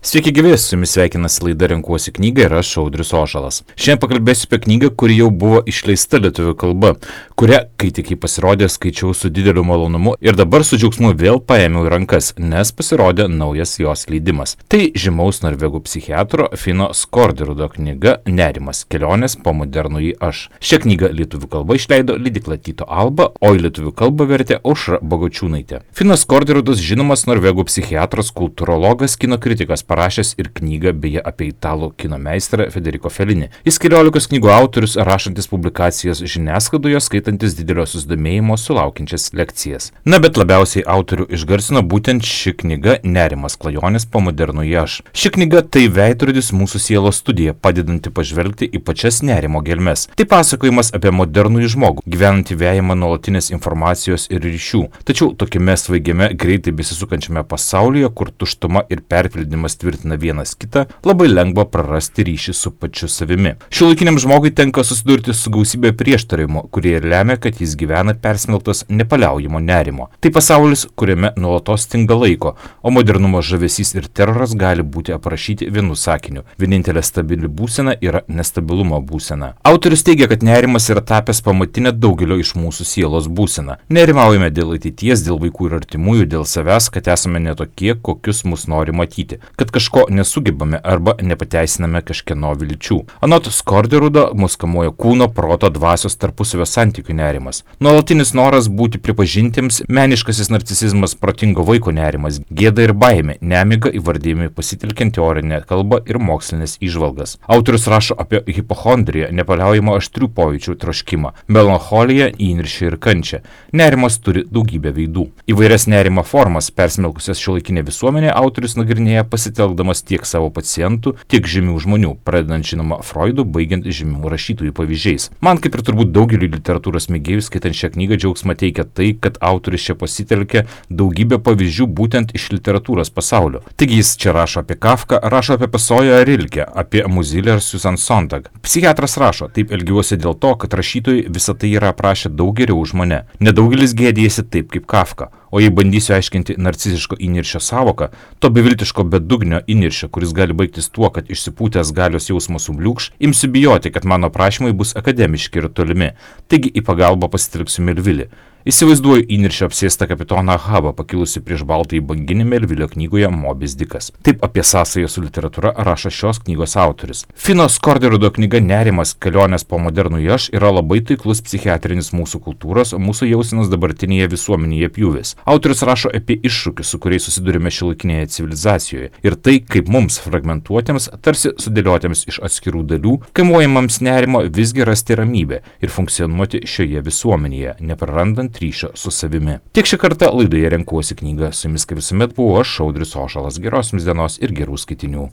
Sveiki gyvi, su jumis sveikinasi laida Renkuosi knygą ir aš Audrius Ožalas. Šiandien pakalbėsiu apie knygą, kuri jau buvo išleista lietuvių kalba, kurią, kai tik jį pasirodė, skaičiau su dideliu malonumu ir dabar su džiaugsmu vėl paėmiau į rankas, nes pasirodė naujas jos leidimas. Tai žymaus norvegų psichiatro Fino Skårderudo knyga Nerimas – kelionės po modernųjį aš. Šią knygą lietuvių kalba išleido leidykla Tyto Alba, o į lietuvių kalbą vertė Aušra Bagočiūnaitė. Finas Skårderudas žinomas norvegų psichiatras, kultūrologas, kino kritikas, parašęs ir knygą beje apie italų kino meistrą Federico Fellini. Jis 14 knygų autorius, rašantis publikacijas žiniasklaidoje, skaitantis didelio susidomėjimo sulaukiančias lekcijas. Na, bet labiausiai autorių išgarsino būtent ši knyga Nerimas – kelionės po modernųjį aš. Ši knyga tai veidrodis mūsų sielos studija, padedanti pažvelgti į pačias nerimo gelmes. Tai pasakojimas apie modernųjį žmogų, gyvenantį vejamą nuolatinės informacijos ir ryšių. Tačiau tokiame svaigiame, greitai besisukančiame pasaulyje, kur tuštuma ir perpildymas tvirtina vienas kitą, labai lengva prarasti ryšį su pačiu savimi. Šiuolaikiniam žmogui tenka susidurti su gausybė prieštaravimų, kurie ir lemia, kad jis gyvena persmelktas nepaliaujamo nerimo. Tai pasaulis, kuriame nuolatos stinga laiko, o modernumo žavesys ir teroras gali būti aprašyti vienu sakiniu. Vienintelė stabili būsena yra nestabilumo būsena. Autorius teigia, kad nerimas yra tapęs pamatinę daugelio iš mūsų sielos būseną. Nerimaujame dėl ateities, dėl vaikų ir artimųjų, dėl savęs, kad esame netokie, kokius mus nori matyti, kad kažko nesugebame arba nepateisiname kažkieno vilčių. Anot Skårderudo mus kamuoja kūno, proto, dvasios tarpusavio santykių nerimas. Nuolatinis noras būti pripažintiems, meniškasis narcisizmas, protingo vaiko nerimas, gėda ir baimė, nemiga įvardyjami pasitelkiant teorinę kalbą ir mokslinės įžvalgas. Autorius rašo apie hipochondriją, nepaliaujamą aštrių pojūčių troškimą, melancholiją, įniršį ir kančią. Nerimas turi daugybę veidų. Įvairias nerimo formas persmelkusias šiuolaikinę visuomenę autorius nagrinėja pasitelkdamas tiek savo pacientų, tiek žymių žmonių, pradedant žinoma Freudu, baigiant žymių rašytojų pavyzdžiais. Man, kaip ir turbūt daugeliu literatūros mėgėjų skaitant šią knygą, džiaugsmą teikia tai, kad autorius čia pasitelkia daugybę pavyzdžių būtent iš literatūros pasaulio. Taigi jis čia rašo apie Kafką, rašo apie Pesoją Rilkę, apie Muzilę ir Susan Sontag. Psichiatras rašo, taip elgiuosi dėl to, kad rašytojai visą tai yra aprašę daug geriau už mane. Nedaugelis gėdijasi taip kaip Kafka. O jei bandysiu aiškinti narciziško įniršio savoką, to beviltiško bedugnio įniršio, kuris gali baigtis tuo, kad išsipūtęs galios jausmas subliūkš, imsiu bijoti, kad mano prašymai bus akademiški ir tolimi. Taigi į pagalbą pasitelksiu Melvilį. Įsivaizduoju įniršio apsėstą kapitoną Ahabą, pakilusi prieš baltąjį banginį Melvilio knygoje Mobis Dikas. Taip apie sąsają su literatūra rašo šios knygos autorius. Fino Skårderudo knyga Nerimas – kelionės po modernųjį aš yra labai taiklus psichiatrinis mūsų kultūros, mūsų jausenos dabartinėje visuomenėje pjūvis. Autorius rašo apie iššūkius, su kuriais susidurime šiuolaikinėje civilizacijoje, ir tai, kaip mums fragmentuotiems, tarsi sudėliotiems iš atskirų dalių, kaimuojamams nerimo visgi rasti ramybę ir funkcionuoti šioje visuomenėje, neprarandant ryšio su savimi. Tiek šį kartą laidoje Renkuosi knygą, su jumis kaip visuomet buvau aš, Audrius Ožalas. Geros jums dienos ir gerų skaitinių.